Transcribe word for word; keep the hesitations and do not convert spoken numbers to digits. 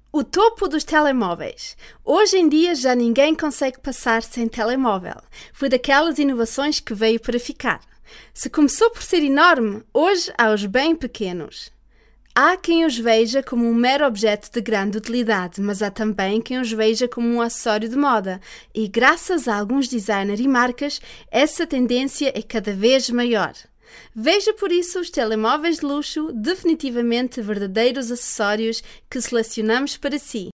O topo dos telemóveis. Hoje em dia já ninguém consegue passar sem telemóvel. Foi daquelas inovações que veio para ficar. Se começou por ser enorme, hoje há os bem pequenos. Há quem os veja como um mero objeto de grande utilidade, mas há também quem os veja como um acessório de moda. E graças a alguns designers e marcas, essa tendência é cada vez maior. Veja por isso os telemóveis de luxo, definitivamente verdadeiros acessórios que selecionamos para si.